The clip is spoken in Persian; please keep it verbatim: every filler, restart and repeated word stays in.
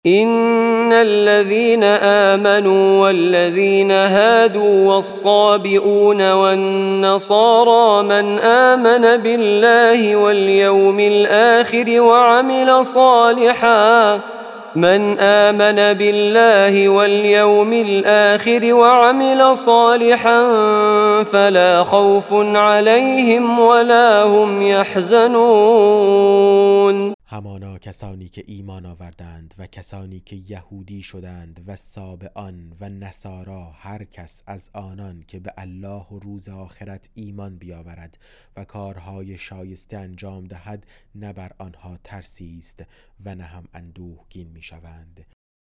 إن الذين آمنوا والذين هادوا والصابئون والنصارى من آمن بالله واليوم الآخر وعمل صالحا من آمن بالله واليوم الآخر وعمل صالحا فلا خوف عليهم ولا هم يحزنون. همانا کسانی که ایمان آوردند و کسانی که یهودی شدند و سابئان و نصارا، هر کس از آنان که به الله و روز آخرت ایمان بیاورد و کارهای شایسته انجام دهد، نه بر آنها ترسی است و نه هم اندوهگین می شوند.